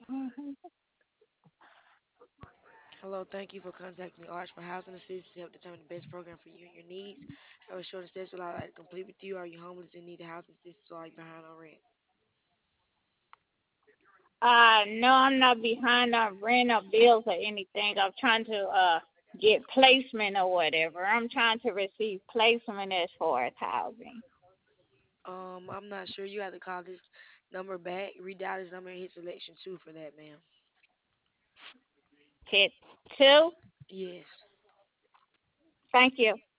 Mhm. Hello, thank you for contacting Arch for Housing Assistance to help determine the best program for you and your needs. Have a short and steps allowed to complete with you. Are you homeless and need a housing assistance or are you behind on rent? No, I'm not behind on rent or bills or anything. I'm trying to get placement or whatever. I'm trying to receive placement as far as housing. I'm not sure. You have to call this number back, redial this number and hit selection two for that, ma'am. Hit two. Yes. Thank you.